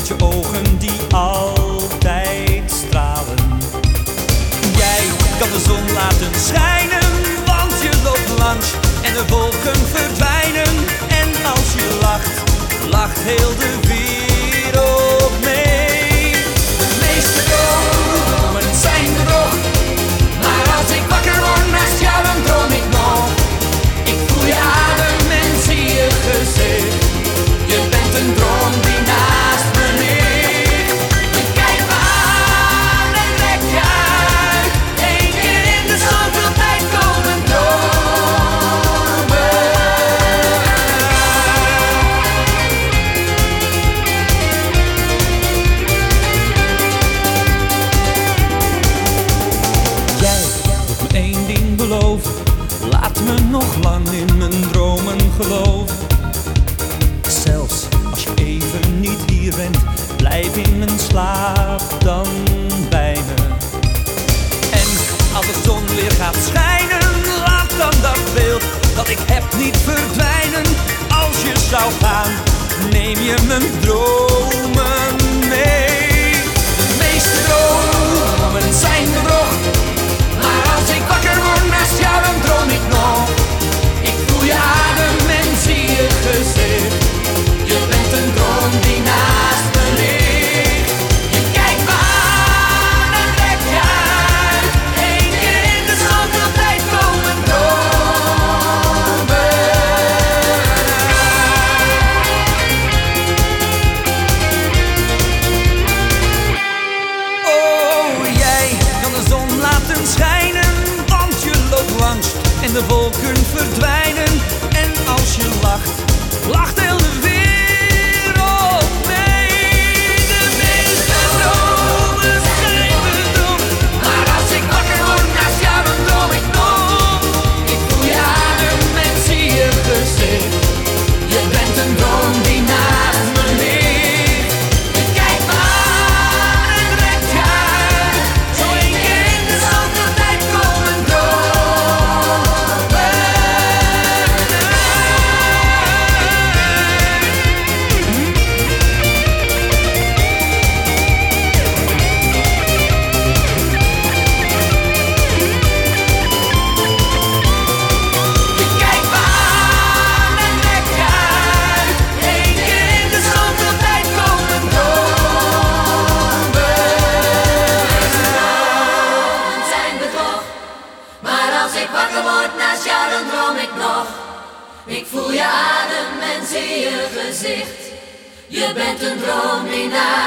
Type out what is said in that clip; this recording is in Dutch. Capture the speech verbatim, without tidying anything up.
je ogen die altijd stralen. Jij kan de zon laten schijnen, want je loopt langs en de wolken verdwijnen. En als je lacht, lacht heel de wereld mee. De meeste dromen zijn bedrog, maar als ik wakker word naast jou, dan droom ik nog. Ik voel je adem en zie je gezicht. Je bent een droom die naast me ligt. Je kijkt me aan en trek je uit. Eén keer in de zoveel tijd komen dromen. Jij moet me één ding beloven, laat me nog lang in mijn dromen geloven. Zelfs als je even niet hier bent, blijf in mijn slaap dan bij me. En als de zon weer gaat schijnen, laat dan dat beeld dat ik heb niet verdwijnen. Als je zou gaan, neem je mijn dromen mee. De meeste dromen zijn bedrog, maar als ik wakker word naast jou, dan droom ik nog. Ik voel je adem en zie je gezicht. Je bent een droom die naast me ligt. Je kijkt me aan en trek je uit. Eén keer in de zoveel tijd komen dromen. Oh, jij kan de zon laten schijnen, want je loopt langs en de wolken verdwijnen. En als je lacht, lacht heel de wereld mee. De meeste dromen zijn bedrog, maar als ik wakker word naast jou, dan droom ik nog. Ik voel je adem en zie je gezicht. Je bent een droom die naast me ligt. Je kijkt me aan en trek je uit. Zo één keer in de zoveel tijd komen dromen. Je kijkt me aan en trek je uit. Eén keer in de zoveel tijd komen dromen. Dromen zijn bedrog, maar als ik wakker word naast jou, dan droom ik nog. Ik voel je adem en zie je gezicht. Je bent een droom die naast